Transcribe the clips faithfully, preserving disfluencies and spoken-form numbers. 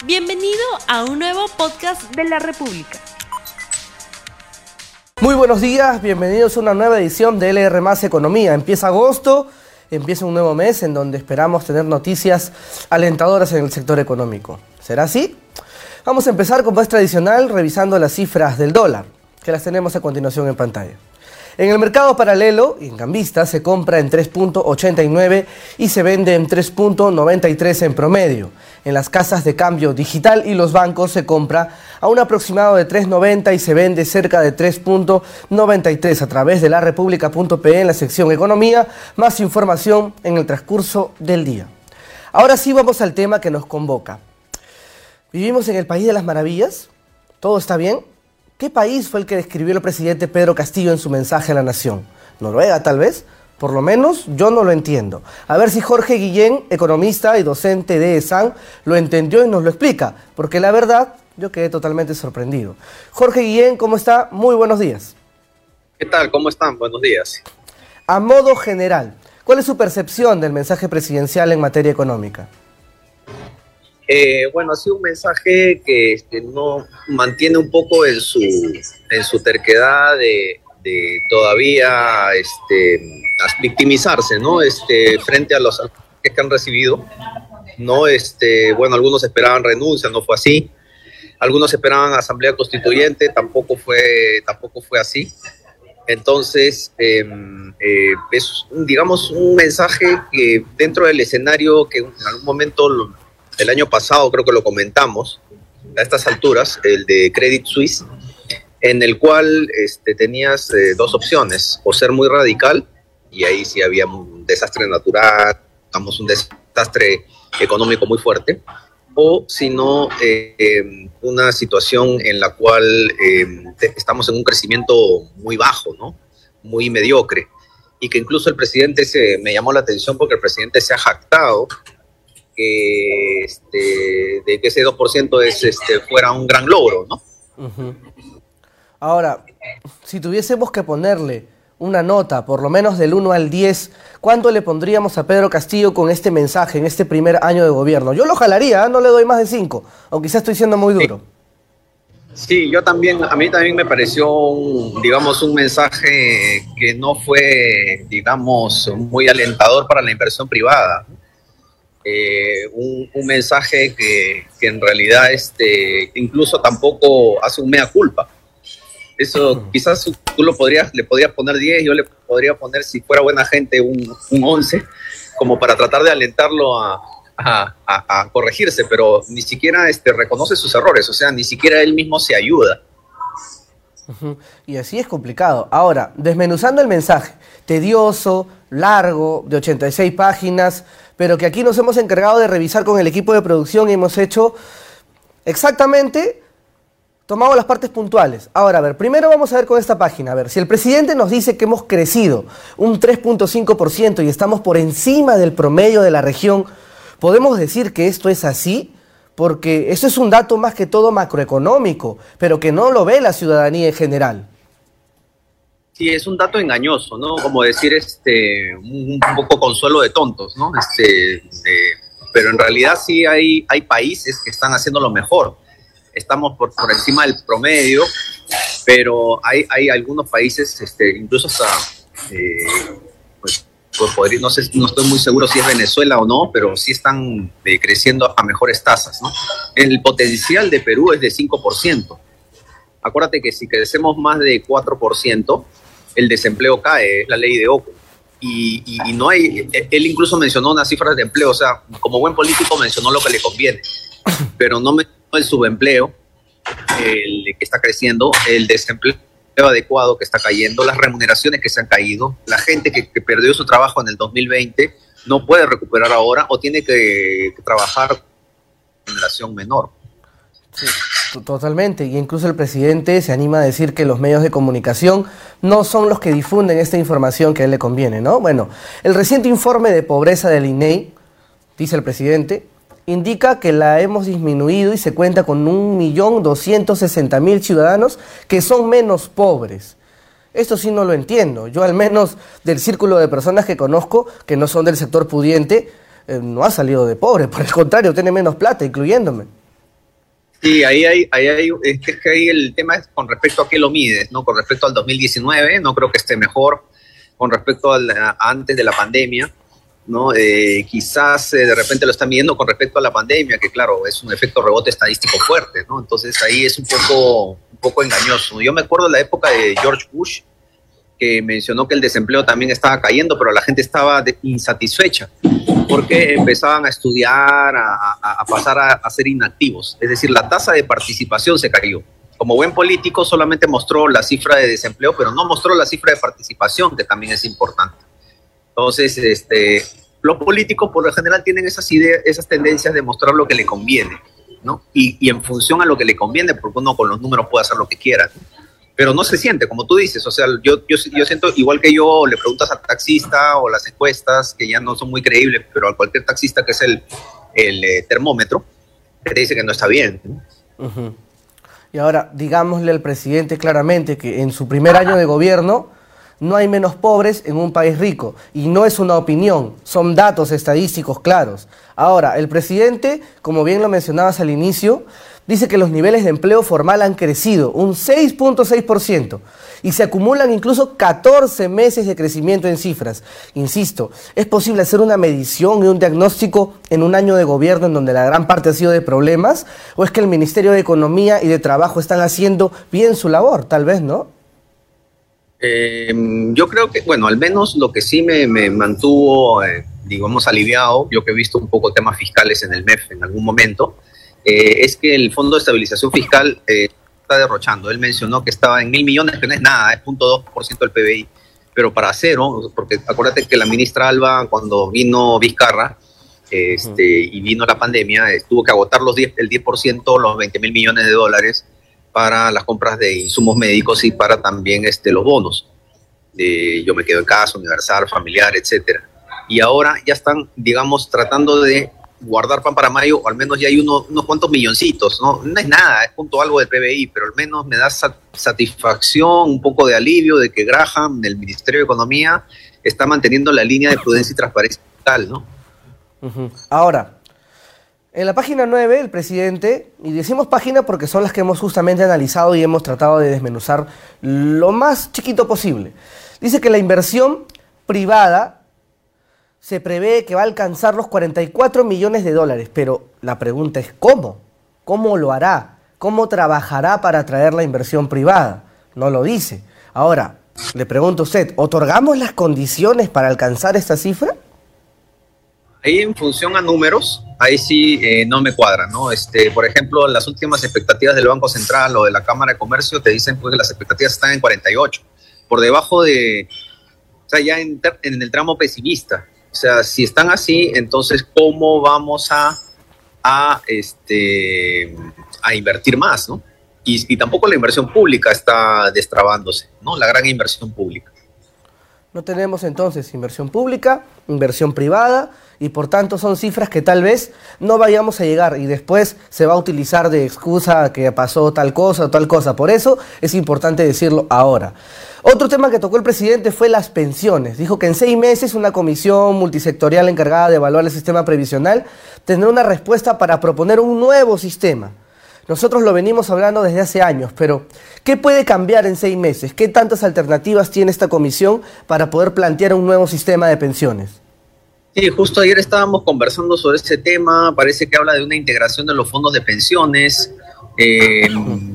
Bienvenido a un nuevo podcast de La República. Muy buenos días, bienvenidos a una nueva edición de L R más Economía. Empieza agosto, empieza un nuevo mes en donde esperamos tener noticias alentadoras en el sector económico. ¿Será así? Vamos a empezar, como es tradicional, revisando las cifras del dólar, que las tenemos a continuación en pantalla. En el mercado paralelo y en cambista se compra en tres punto ochenta y nueve y se vende en tres punto noventa y tres en promedio. En las casas de cambio digital y los bancos se compra a un aproximado de tres punto noventa y se vende cerca de tres punto noventa y tres a través de la república punto pe en la sección Economía. Más información en el transcurso del día. Ahora sí vamos al tema que nos convoca. ¿Vivimos en el país de las maravillas? ¿Todo está bien? ¿Qué país fue el que describió el presidente Pedro Castillo en su mensaje a la nación? ¿Noruega, tal vez? Por lo menos yo no lo entiendo. A ver si Jorge Guillén, economista y docente de ESAN, lo entendió y nos lo explica, porque la verdad, yo quedé totalmente sorprendido. Jorge Guillén, ¿cómo está? Muy buenos días. ¿Qué tal? ¿Cómo están? Buenos días. A modo general, ¿cuál es su percepción del mensaje presidencial en materia económica? Eh, bueno, ha sido un mensaje que este, no mantiene un poco en su, en su terquedad de, de todavía este, victimizarse, ¿no? Este, frente a los ataques que han recibido, ¿no? Este, bueno, algunos esperaban renuncia, no fue así. Algunos esperaban asamblea constituyente, tampoco fue, tampoco fue así. Entonces, eh, eh, es, digamos, un mensaje que dentro del escenario que en algún momento lo, el año pasado creo que lo comentamos, a estas alturas, el de Credit Suisse, en el cual este, tenías eh, dos opciones, o ser muy radical, y ahí sí había un desastre natural, digamos, un desastre económico muy fuerte, o si no, eh, eh, una situación en la cual eh, estamos en un crecimiento muy bajo, ¿no? Muy mediocre, y que incluso el presidente se, me llamó la atención porque el presidente se ha jactado que este, de que ese dos por ciento es, este, fuera un gran logro, ¿no? Uh-huh. Ahora, si tuviésemos que ponerle una nota, por lo menos del uno al diez, ¿cuánto le pondríamos a Pedro Castillo con este mensaje en este primer año de gobierno? Yo lo jalaría, ¿eh? No le doy más de cinco, aunque quizás estoy siendo muy duro. Sí. Sí, yo también, a mí también me pareció, un, digamos, un mensaje que no fue, digamos, muy alentador para la inversión privada. Eh, un, un mensaje que, que en realidad este, incluso tampoco hace un mea culpa. Eso quizás tú lo podrías, le podrías poner diez, yo le podría poner, si fuera buena gente, un, un once, como para tratar de alentarlo a, a, a, a corregirse, pero ni siquiera este, reconoce sus errores, o sea, ni siquiera él mismo se ayuda. Uh-huh. Y así es complicado. Ahora, desmenuzando el mensaje, tedioso, largo, de ochenta y seis páginas, pero que aquí nos hemos encargado de revisar con el equipo de producción y hemos hecho exactamente, tomamos las partes puntuales. Ahora, a ver, primero vamos a ver con esta página, a ver, si el presidente nos dice que hemos crecido un tres punto cinco por ciento y estamos por encima del promedio de la región, ¿podemos decir que esto es así? Porque eso es un dato más que todo macroeconómico, pero que no lo ve la ciudadanía en general. Sí, es un dato engañoso, ¿no? Como decir, este, un, un poco consuelo de tontos, ¿no? Este, eh, pero en realidad sí hay, hay países que están haciendo lo mejor. Estamos por, por encima del promedio, pero hay, hay algunos países, este, incluso hasta, eh, pues, pues podría, no sé, no estoy muy seguro si es Venezuela o no, pero sí están eh, creciendo a mejores tasas, ¿no? El potencial de Perú es de cinco por ciento. Acuérdate que si crecemos más de cuatro por ciento, el desempleo cae, es la ley de Oco. Y, y, y no hay, él incluso mencionó unas cifras de empleo, o sea, como buen político mencionó lo que le conviene, pero no mencionó el subempleo, el que está creciendo, el desempleo adecuado que está cayendo, las remuneraciones que se han caído, la gente que, que perdió su trabajo en el dos mil veinte no puede recuperar ahora o tiene que, que trabajar con una remuneración menor. Sí, totalmente, y incluso el presidente se anima a decir que los medios de comunicación no son los que difunden esta información que a él le conviene, ¿no? Bueno, el reciente informe de pobreza del I N E I, dice el presidente, indica que la hemos disminuido y se cuenta con un millón doscientos sesenta mil ciudadanos que son menos pobres. Esto sí no lo entiendo. Yo al menos del círculo de personas que conozco que no son del sector pudiente, eh, no ha salido de pobre, por el contrario, tiene menos plata, incluyéndome. Sí, ahí hay, ahí hay, es que, es que ahí el tema es con respecto a qué lo mides, ¿no? Con respecto al dos mil diecinueve, no creo que esté mejor. Con respecto al, a, antes de la pandemia, ¿no? Eh, quizás eh, de repente lo están midiendo con respecto a la pandemia, que claro, es un efecto rebote estadístico fuerte, ¿no? Entonces ahí es un poco, un poco engañoso. Yo me acuerdo de la época de George Bush, que mencionó que el desempleo también estaba cayendo, pero la gente estaba de, insatisfecha, porque empezaban a estudiar, a, a, a pasar a, a ser inactivos. Es decir, la tasa de participación se cayó. Como buen político solamente mostró la cifra de desempleo, pero no mostró la cifra de participación, que también es importante. Entonces, este, los políticos por lo general tienen esas ideas, esas tendencias de mostrar lo que le conviene, ¿no? Y, y en función a lo que le conviene, porque uno con los números puede hacer lo que quiera, ¿no? Pero no se siente, como tú dices. O sea, yo, yo, yo siento, igual que yo, le preguntas al taxista o las encuestas, que ya no son muy creíbles, pero a cualquier taxista que es el, el eh, termómetro, te dice que no está bien, ¿no? Uh-huh. Y ahora, digámosle al presidente claramente que en su primer año de gobierno no hay menos pobres en un país rico. Y no es una opinión, son datos estadísticos claros. Ahora, el presidente, como bien lo mencionabas al inicio, dice que los niveles de empleo formal han crecido un seis punto seis por ciento y se acumulan incluso catorce meses de crecimiento en cifras. Insisto, ¿es posible hacer una medición y un diagnóstico en un año de gobierno en donde la gran parte ha sido de problemas? ¿O es que el Ministerio de Economía y de Trabajo están haciendo bien su labor? Tal vez, ¿no? Eh, yo creo que, bueno, al menos lo que sí me, me mantuvo, eh, digamos, aliviado, yo que he visto un poco temas fiscales en el M E F en algún momento, Eh, es que el Fondo de Estabilización Fiscal eh, está derrochando. Él mencionó que estaba en mil millones, que no es nada, es cero punto dos por ciento del P B I, pero para cero, porque acuérdate que la ministra Alba, cuando vino Vizcarra este, y vino la pandemia, eh, tuvo que agotar los diez, el diez por ciento, los veinte mil millones de dólares para las compras de insumos médicos y para también este, los bonos. De Yo Me Quedo en Casa, Universal, Familiar, etcétera. Y ahora ya están, digamos, tratando de guardar pan para mayo, o al menos ya hay uno, unos cuantos milloncitos, ¿no? No es nada, es punto algo del P B I, pero al menos me da sat satisfacción, un poco de alivio de que Graham, del Ministerio de Economía, está manteniendo la línea de prudencia y transparencia tal, ¿no? Uh-huh. Ahora, en la página nueve, el presidente, y decimos página porque son las que hemos justamente analizado y hemos tratado de desmenuzar lo más chiquito posible, dice que la inversión privada se prevé que va a alcanzar los cuarenta y cuatro millones de dólares, pero la pregunta es ¿cómo? ¿Cómo lo hará? ¿Cómo trabajará para atraer la inversión privada? No lo dice. Ahora, le pregunto a usted, ¿otorgamos las condiciones para alcanzar esta cifra? Ahí en función a números, ahí sí eh, no me cuadra, ¿no? Este, por ejemplo, las últimas expectativas del Banco Central o de la Cámara de Comercio te dicen pues, que las expectativas están en cuarenta y ocho, por debajo de, o sea, ya en, en el tramo pesimista. O sea, si están así, entonces, ¿cómo vamos a, a, este, a invertir más, ¿no? Y, y tampoco la inversión pública está destrabándose, ¿no? La gran inversión pública. No tenemos entonces inversión pública, inversión privada, y por tanto son cifras que tal vez no vayamos a llegar y después se va a utilizar de excusa que pasó tal cosa o tal cosa. Por eso es importante decirlo ahora. Otro tema que tocó el presidente fue las pensiones. Dijo que en seis meses una comisión multisectorial encargada de evaluar el sistema previsional tendrá una respuesta para proponer un nuevo sistema. Nosotros lo venimos hablando desde hace años, pero ¿qué puede cambiar en seis meses? ¿Qué tantas alternativas tiene esta comisión para poder plantear un nuevo sistema de pensiones? Sí, justo ayer estábamos conversando sobre ese tema. Parece que habla de una integración de los fondos de pensiones eh,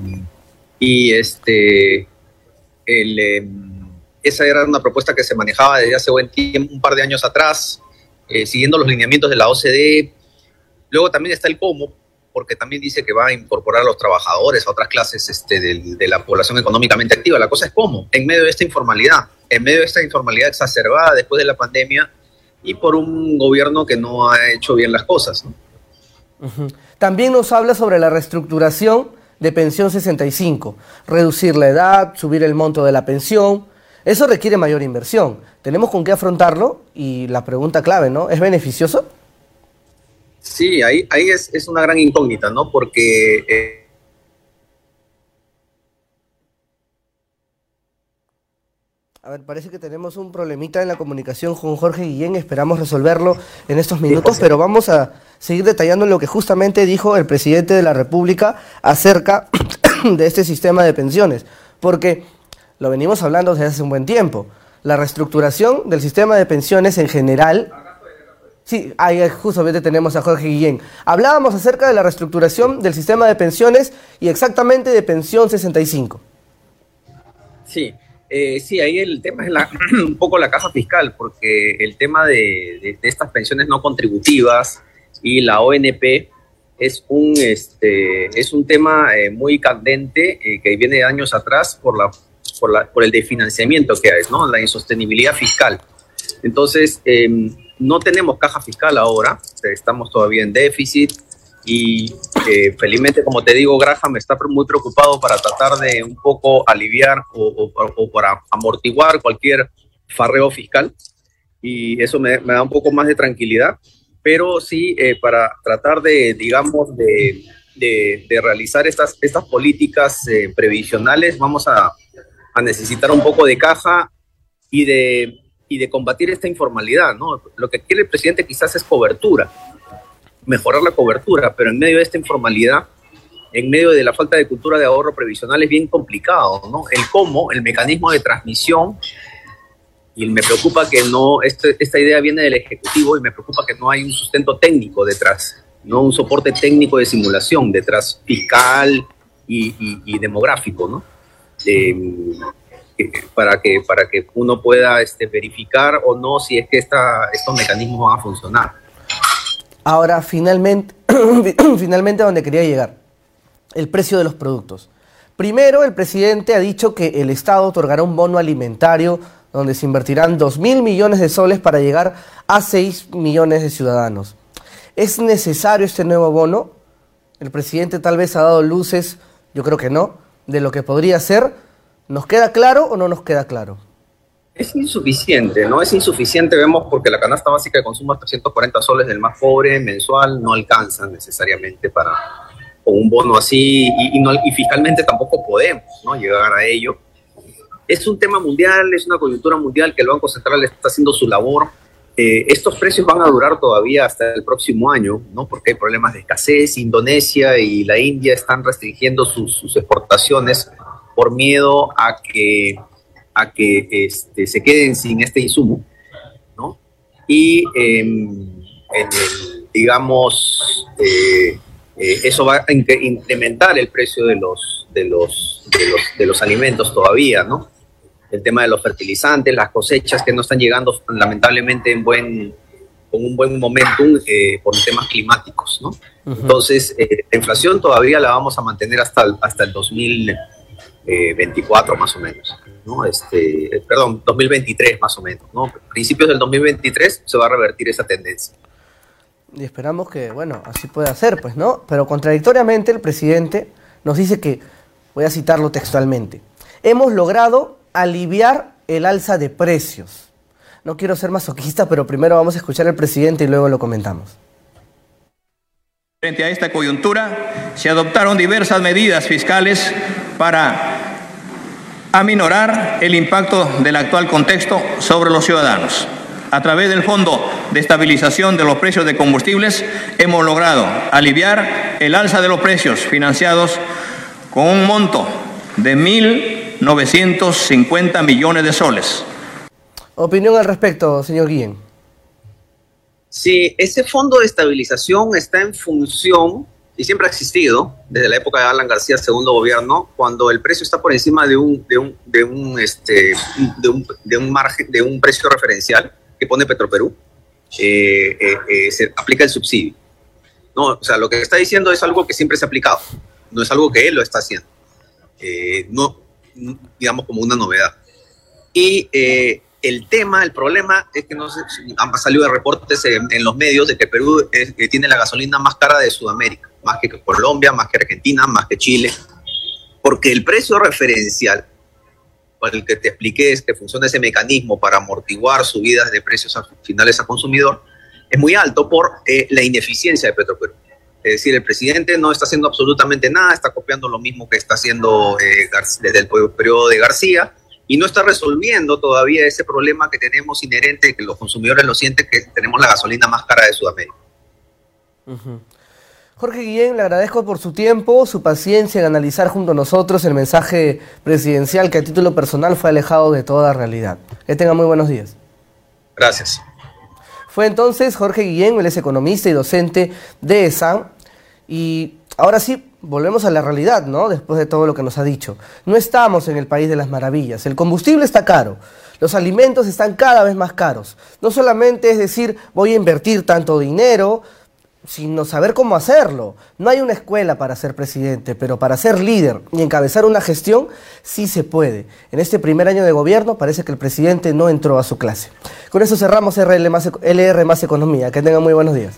y este, el, eh, esa era una propuesta que se manejaba desde hace buen tiempo, un par de años atrás, eh, siguiendo los lineamientos de la O C D E. Luego también está el cómo, porque también dice que va a incorporar a los trabajadores a otras clases este, de, de la población económicamente activa. La cosa es cómo, en medio de esta informalidad, en medio de esta informalidad exacerbada después de la pandemia y por un gobierno que no ha hecho bien las cosas, ¿no? Uh-huh. También nos habla sobre la reestructuración de pensión sesenta y cinco, reducir la edad, subir el monto de la pensión. Eso requiere mayor inversión. ¿Tenemos con qué afrontarlo? Y la pregunta clave, ¿no? ¿Es beneficioso? Sí, ahí, ahí es, es una gran incógnita, ¿no? Porque eh, A ver, parece que tenemos un problemita en la comunicación con Jorge Guillén, esperamos resolverlo en estos minutos, pero vamos a seguir detallando lo que justamente dijo el presidente de la República acerca de este sistema de pensiones, porque lo venimos hablando desde hace un buen tiempo. La reestructuración del sistema de pensiones en general... Sí, ahí justamente tenemos a Jorge Guillén. Hablábamos acerca de la reestructuración del sistema de pensiones y exactamente de Pensión sesenta y cinco. Sí. Eh, sí, ahí el tema es la, un poco la caja fiscal, porque el tema de, de, de estas pensiones no contributivas y la O N P es un, este, es un tema eh, muy candente eh, que viene de años atrás por, la, por, la, por el desfinanciamiento que hay, ¿no? La insostenibilidad fiscal. Entonces, eh, no tenemos caja fiscal ahora, estamos todavía en déficit. Y eh, felizmente, como te digo, Graham está muy preocupado para tratar de un poco aliviar o, o, o para amortiguar cualquier farreo fiscal. Y eso me, me da un poco más de tranquilidad. Pero sí, eh, para tratar de, digamos, de, de, de realizar estas, estas políticas eh, previsionales, vamos a, a necesitar un poco de caja y de, y de combatir esta informalidad, ¿no? Lo que quiere el presidente quizás es cobertura, mejorar la cobertura, pero en medio de esta informalidad, en medio de la falta de cultura de ahorro previsional es bien complicado, ¿no? El cómo, el mecanismo de transmisión, y me preocupa que no, este, esta idea viene del Ejecutivo y me preocupa que no hay un sustento técnico detrás, no un soporte técnico de simulación detrás, fiscal y, y, y demográfico, ¿no? Eh, para, que, para que uno pueda este, verificar o no si es que esta, estos mecanismos van a funcionar. Ahora, finalmente, finalmente a donde quería llegar, el precio de los productos. Primero, el presidente ha dicho que el Estado otorgará un bono alimentario donde se invertirán dos mil millones de soles para llegar a seis millones de ciudadanos. ¿Es necesario este nuevo bono? El presidente tal vez ha dado luces, yo creo que no, de lo que podría ser. ¿Nos queda claro o no nos queda claro? Es insuficiente, ¿no? Es insuficiente, vemos, porque la canasta básica de consumo es trescientos cuarenta soles del más pobre mensual, no alcanza necesariamente para con un bono así, y, y, no, y fiscalmente tampoco podemos, ¿no?, llegar a ello. Es un tema mundial, es una coyuntura mundial que el Banco Central está haciendo su labor. Eh, estos precios van a durar todavía hasta el próximo año, ¿no?, porque hay problemas de escasez. Indonesia y la India están restringiendo sus, sus exportaciones por miedo a que a que este, se queden sin este insumo, ¿no? Y eh, en el, digamos, eh, eh, eso va a incrementar el precio de los, de, los, de, los, de los alimentos todavía, ¿no? El tema de los fertilizantes, las cosechas que no están llegando lamentablemente en buen, con un buen momentum eh, por temas climáticos, ¿no? Uh-huh. Entonces, eh, la inflación todavía la vamos a mantener hasta el, hasta el dos mil veinticuatro más o menos, ¿no? Este, perdón, dos mil veintitrés más o menos, ¿no? Principios del dos mil veintitrés se va a revertir esa tendencia. Y esperamos que, bueno, así pueda ser, pues, ¿no? Pero contradictoriamente el presidente nos dice que, voy a citarlo textualmente, hemos logrado aliviar el alza de precios. No quiero ser masoquista, pero primero vamos a escuchar al presidente y luego lo comentamos. Frente a esta coyuntura, se adoptaron diversas medidas fiscales para aminorar el impacto del actual contexto sobre los ciudadanos. A través del Fondo de Estabilización de los Precios de Combustibles, hemos logrado aliviar el alza de los precios financiados con un monto de mil novecientos cincuenta millones de soles. Opinión al respecto, señor Guillén. Sí, ese fondo de estabilización está en función, y siempre ha existido, desde la época de Alan García, segundo gobierno, cuando el precio está por encima de un, de un, de un, este, de un, de un margen, de un precio referencial que pone Petroperú, eh, eh, eh, se aplica el subsidio. No, o sea, lo que está diciendo es algo que siempre se ha aplicado, no es algo que él lo está haciendo, eh, no, digamos, como una novedad. Y eh, el tema, el problema es que no sé, han salido de reportes en, en los medios de que Perú es, que tiene la gasolina más cara de Sudamérica, más que Colombia, más que Argentina, más que Chile, porque el precio referencial, por el que te expliqué, es que funciona ese mecanismo para amortiguar subidas de precios finales a consumidor, es muy alto por eh, la ineficiencia de Petroperú. Es decir, el presidente no está haciendo absolutamente nada, está copiando lo mismo que está haciendo eh, desde el periodo de García, y no está resolviendo todavía ese problema que tenemos inherente, que los consumidores lo sienten, que tenemos la gasolina más cara de Sudamérica. Uh-huh. Jorge Guillén, le agradezco por su tiempo, su paciencia en analizar junto a nosotros el mensaje presidencial que a título personal fue alejado de toda realidad. Que tenga muy buenos días. Gracias. Fue entonces Jorge Guillén, él es economista y docente de ESAN. Y ahora sí, volvemos a la realidad, ¿no? Después de todo lo que nos ha dicho. No estamos en el país de las maravillas. El combustible está caro. Los alimentos están cada vez más caros. No solamente es decir, voy a invertir tanto dinero, sino saber cómo hacerlo. No hay una escuela para ser presidente, pero para ser líder y encabezar una gestión, sí se puede. En este primer año de gobierno parece que el presidente no entró a su clase. Con eso cerramos L R más Economía. Que tengan muy buenos días.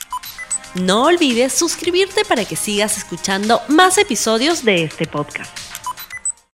No olvides suscribirte para que sigas escuchando más episodios de este podcast.